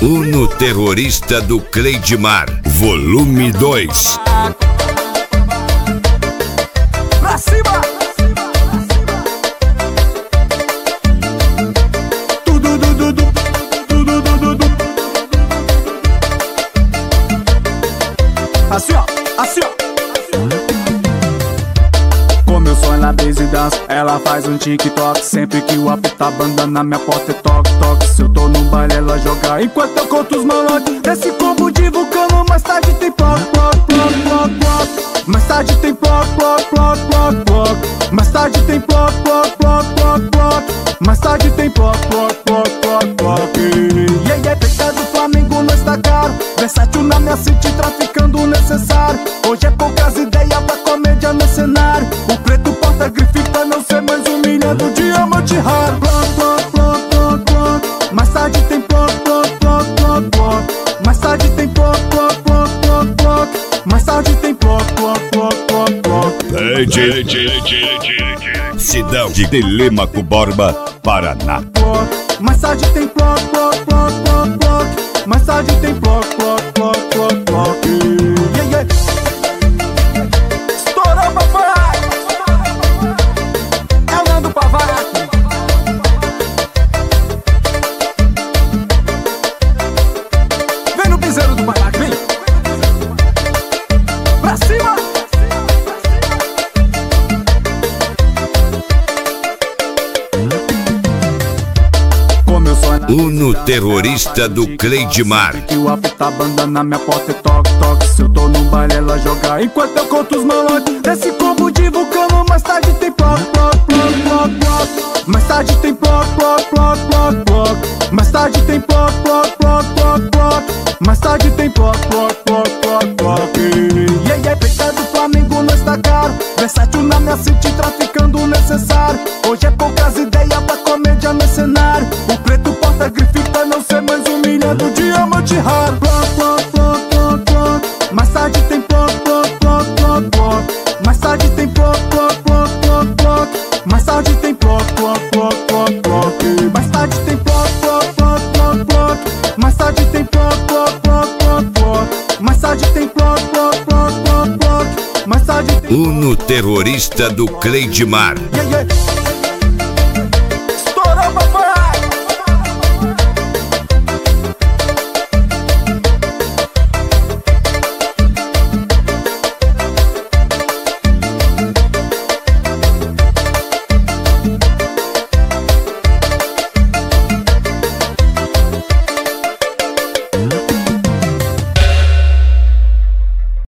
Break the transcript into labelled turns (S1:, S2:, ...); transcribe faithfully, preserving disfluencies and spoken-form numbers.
S1: Uno Terrorista do Cleidmar, volume dois.
S2: Pra cima! Tudo, tudo, tudo, tudo, tudo, tudo. Assim ó, assim ó. Como eu sou na base dance, ela faz um TikTok. Sempre que o apito tá banda na minha porta é toque, toque. Se eu tô no baile ela joga enquanto eu conto os malotes. Esse combo de vulcano, mais tarde tem ploc, ploc, ploc, ploc, ploc. Mais tarde tem ploc, ploc, ploc, ploc, ploc. Mais tarde tem ploc, ploc, ploc, ploc, ploc. Mais tarde tem ploc, ploc, ploc, ploc, ploc. E aí é pecado do Flamengo, nós tá caro. Versátil na minha city, traficando o necessário. Hoje é poucas ideias pra comédia no cenário. O preto porta grife pra não ser mais humilhado. Diamante raro. Ploc, ploc, ploc, ploc, ploc. Mais tarde tem ploc, ploc, ploc, ploc, ploc. Mais tarde tem ploc, ploc, ploc, ploc, ploc. Mais tarde tem ploc, ploc, ploc, ploc, ploc.
S1: Cidade de Telêmaco Borba, Paraná.
S2: Mais tarde tem ploc, ploc, ploc, ploc, ploc. Mais tarde tem ploc, ploc, ploc, ploc, ploc. Yeah, yeah. Estourou, papai! É o Nando Pavarato. Vem no piseiro do Pavarato, vem! Pra cima!
S1: Uno Terrorista do Cleidmar.
S2: Que o apito tá banda na minha porta é toque, toque. Se eu tô no baile ela joga enquanto eu conto os malotes. Esse combo de vulcano, mais tarde tem ploc, ploc, ploc, ploc, ploc. Mais tarde tem ploc, ploc, ploc, ploc, ploc. Mais tarde tem ploc, ploc, ploc, ploc, ploc. Mais tarde tem ploc, ploc, ploc, ploc, ploc. E aí é pecado do Flamengo, nós tá caro. Versátil na minha city, traficando o necessário. Hoje é poucas ideias pra comédia no cenário. O preto porta grife pra não ser mais humilhado. Diamante raro. Ploc, ploc, ploc, ploc, ploc. Mais tarde tem ploc, ploc, ploc, ploc, ploc. Mais tarde tem ploc, ploc, ploc, ploc, ploc. Mais tarde tem ploc, ploc, ploc, ploc, ploc. Mais tarde tem ploc, ploc, ploc, ploc, ploc. Mais tarde tem ploc, ploc, ploc, ploc, ploc. Mais tarde tem ploc, ploc, ploc, ploc, ploc. Mais tarde tem
S1: Uno Terrorista do Cleidmar.
S2: Yeah, yeah.